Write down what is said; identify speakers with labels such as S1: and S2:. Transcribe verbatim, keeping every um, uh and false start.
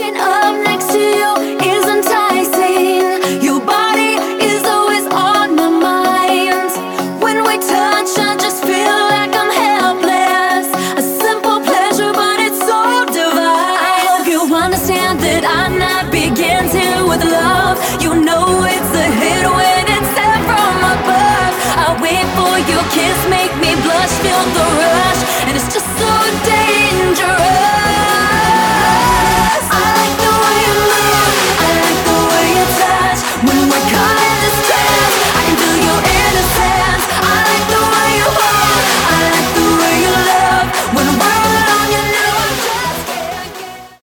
S1: Waking up next to you is enticing. Your body is always on my mind. When we touch, I just feel like I'm helpless. A simple pleasure, but it's so divine. I hope you understand that I'm not beginning with love. You know it's a hit when it's sent from above. I wait for your kiss, make me blush, feel the rush, and it's just so dangerous.